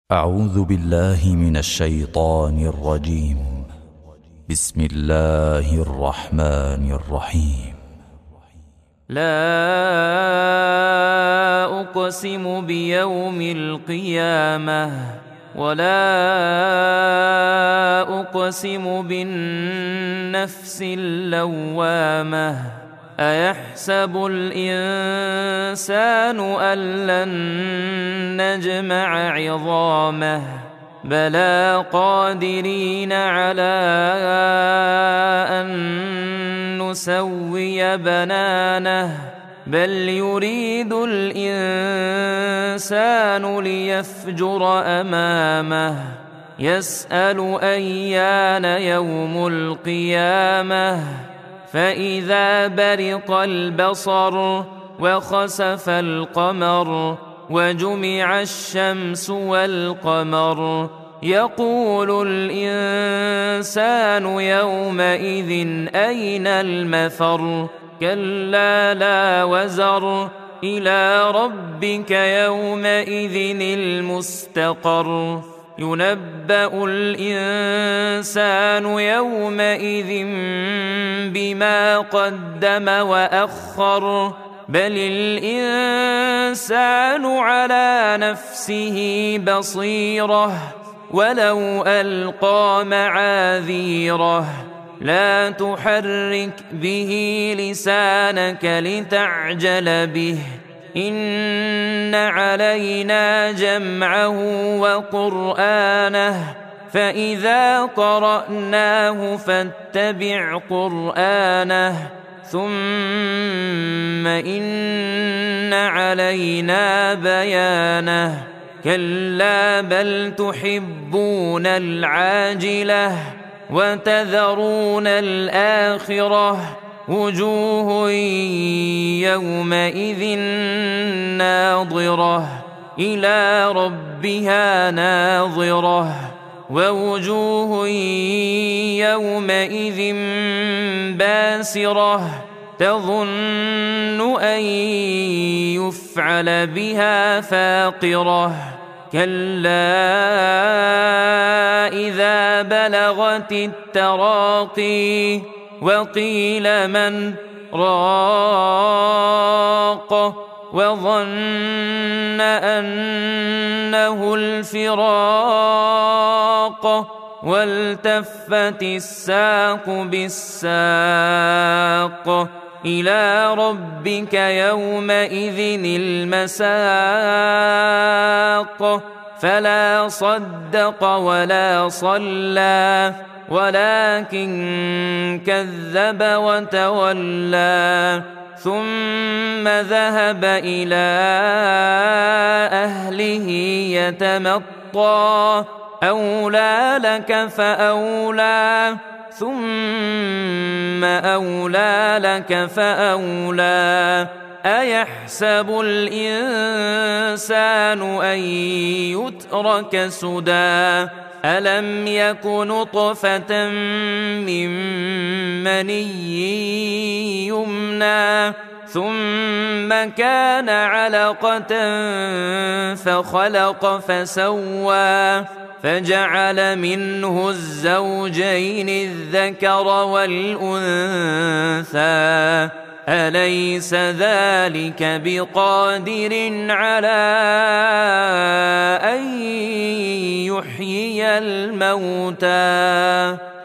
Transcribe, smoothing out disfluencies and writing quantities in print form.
أعوذ بالله من الشيطان الرجيم. بسم الله الرحمن الرحيم. لا أقسم بيوم القيامة ولا أقسم بالنفس اللوامة. أيحسب الإنسان أن لن نجمع عظامه بلى قادرين على أن نسوي بنانه بل يريد الإنسان ليفجر أمامه يسأل أيان يوم القيامة فإذا برق البصر وخسف القمر وجمع الشمس والقمر يقول الإنسان يومئذ أين المفر كلا لا وزر إلى ربك يومئذ المستقر ينبأ الإنسان يومئذ بما قدم وأخر بل الإنسان على نفسه بصيرة ولو ألقى معاذيره لا تحرك به لسانك لتعجل به إن علينا جمعه وقرآنه فإذا قرأناه فاتبع قرآنه ثم إن علينا بيانه كلا بل تحبون العاجلة وتذرون الآخرة وجوه يومئذ ناظرة إلى ربها ناظرة ووجوه يومئذ باسرة تظن أن يفعل بها فاقرة كلا إذا بلغت التراقي وقيل من راق وظن أنه الفراق والتفت الساق بالساق إلى ربك يومئذ المساق فلا صدق ولا صلى ولكن كذب وتولى ثم ذهب إلى أهله يتمطى أولى لك فأولى ثم أولى لك فأولى أيحسب الإنسان أن يترك سدى ألم يك نطفة من مني يمنى ثم كان علقة فخلق فسوى فجعل منه الزوجين الذكر والأنثى أليس ذلك بقادر على أن يحيي الموتى